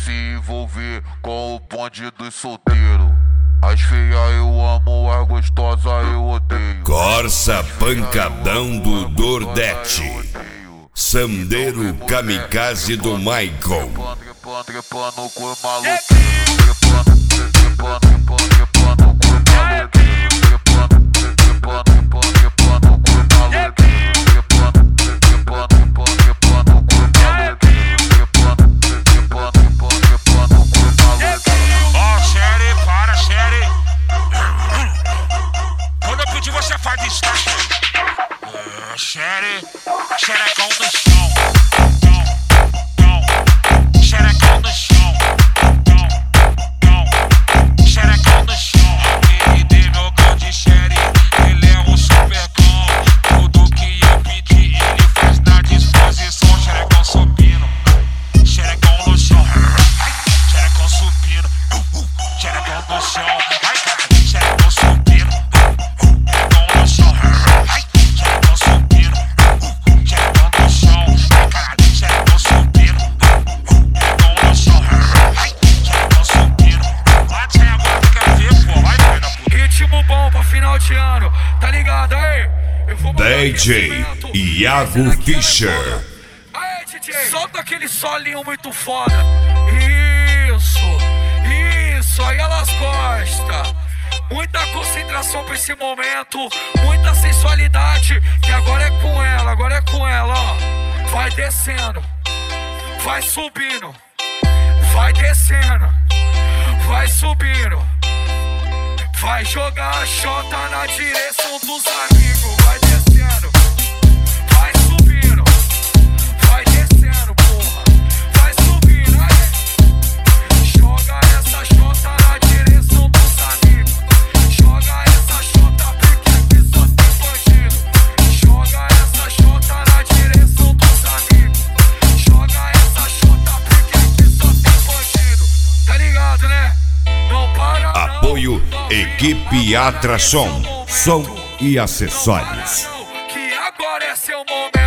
se envolver com o bonde dos solteiros. As feias eu amo, as gostosas eu odeio. Corsa Pancadão do Nordeste. Sandeiro Kamikaze do Michael. Trepando com o maluquinho. Trepando com o maluquinho. Você faz isso, tá? Xerecão no chão. Xerecão no chão. Xerecão no chão. Ele deu meu cão de xere. Ele é um super cão. Tudo que eu pedi, ele faz na disposição. Xerecão subindo. Xerecão no chão. Xerecão subindo. Xerecão no chão. Vai, cara. Xerecão subindo. Final de ano, tá ligado aí? DJ Iago Fischer. Aí, DJ, solta aquele solinho muito foda. Isso, aí elas gostam. Muita concentração pra esse momento, muita sensualidade, que agora é com ela, ó. Vai descendo, vai subindo, vai descendo, vai subindo. Vai jogar a chota na direção dos amigos. Vai descendo, vai subindo, vai descendo, porra. Vai subindo, aí. Joga essa chota na direção dos amigos. Joga essa chota porque aqui só tem bandido. Joga essa chota na direção dos amigos. Joga essa chota porque aqui só tem bandido. Tá ligado, né? Não para. Apoio Equipe Atração, som e acessórios. Que agora é seu momento.